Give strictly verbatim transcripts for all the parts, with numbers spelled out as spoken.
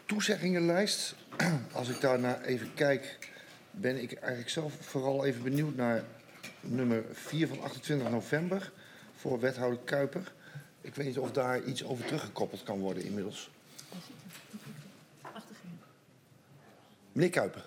toezeggingenlijst. Als ik daarnaar even kijk, ben ik eigenlijk zelf vooral even benieuwd naar nummer vier van achtentwintig november voor wethouder Kuiper. Ik weet niet of daar iets over teruggekoppeld kan worden inmiddels. Meneer Kuiper.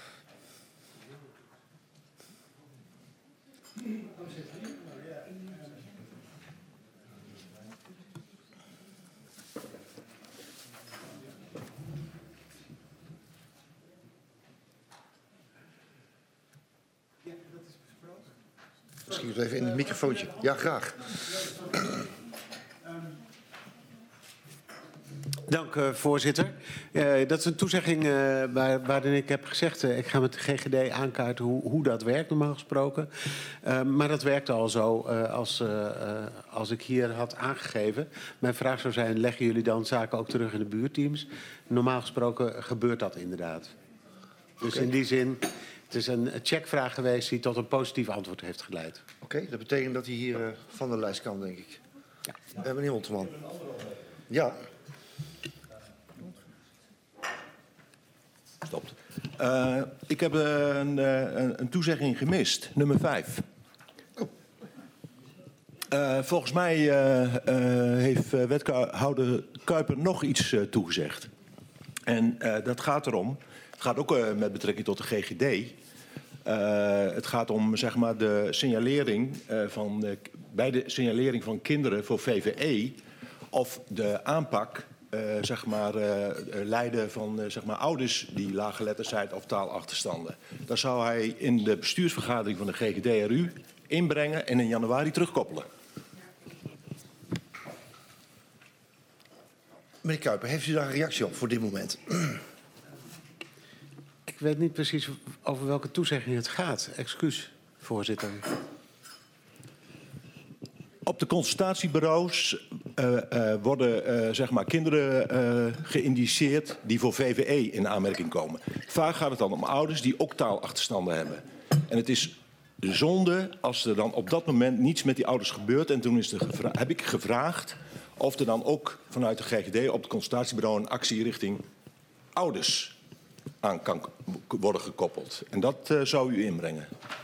Misschien even in het microfoontje. Ja, graag. Dank, uh, voorzitter. Uh, dat is een toezegging uh, waar, waarin ik heb gezegd... Uh, ik ga met de G G D aankaarten hoe, hoe dat werkt, normaal gesproken. Uh, maar dat werkte al zo uh, als, uh, uh, als ik hier had aangegeven. Mijn vraag zou zijn, leggen jullie dan zaken ook terug in de buurteams? Normaal gesproken gebeurt dat inderdaad. Dus okay. In die zin, het is een checkvraag geweest die tot een positief antwoord heeft geleid. Oké, okay, dat betekent dat hij hier uh, van de lijst kan, denk ik. Ja. Uh, meneer Holteman. Ja. Stopt. Uh, ik heb een, een, een toezegging gemist, nummer vijf. Oh. Uh, volgens mij uh, uh, heeft wethouder Kuiper nog iets uh, toegezegd. En uh, dat gaat erom, het gaat ook uh, met betrekking tot de G G D. Uh, het gaat om zeg maar, de signalering uh, van, uh, bij de signalering van kinderen voor V V E of de aanpak uh, zeg maar, uh, leiden van uh, zeg maar, ouders die laaggeletterd zijn of taalachterstanden. Dat zou hij in de bestuursvergadering van de G G D R U inbrengen en in januari terugkoppelen. Meneer Kuiper, heeft u daar een reactie op voor dit moment? Ik weet niet precies over welke toezegging het gaat. Excuus, voorzitter. Op de consultatiebureaus uh, uh, worden uh, zeg maar kinderen uh, geïndiceerd die voor V V E in aanmerking komen. Vaak gaat het dan om ouders die ook taalachterstanden hebben. En het is zonde als er dan op dat moment niets met die ouders gebeurt. En toen is er gevra- heb ik gevraagd of er dan ook vanuit de G G D op het consultatiebureau een actie richting ouders aan kan worden gekoppeld. En dat uh, zou u inbrengen.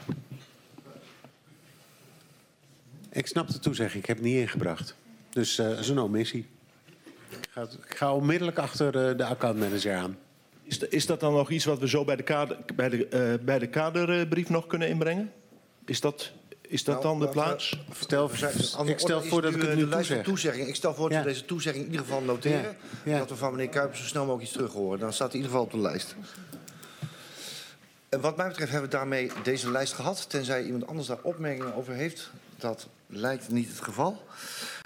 Ik snap de toezegging, ik heb het niet ingebracht. Dus dat uh, is een omissie. Ik ga, ik ga onmiddellijk achter uh, de accountmanager aan. Is, de, is dat dan nog iets wat we zo bij de, kader, bij de, uh, bij de kaderbrief nog kunnen inbrengen? Is dat, is dat nou, dan de plaats? We, stel, ik stel voor dat ik het nu toezeg. Toezegging. Ik stel voor dat ja. we deze toezegging in ieder geval noteren. Ja. Ja. Dat we van meneer Kuiper zo snel mogelijk iets terug horen. Dan staat hij in ieder geval op de lijst. En wat mij betreft hebben we daarmee deze lijst gehad. Tenzij iemand anders daar opmerkingen over heeft. Dat lijkt niet het geval.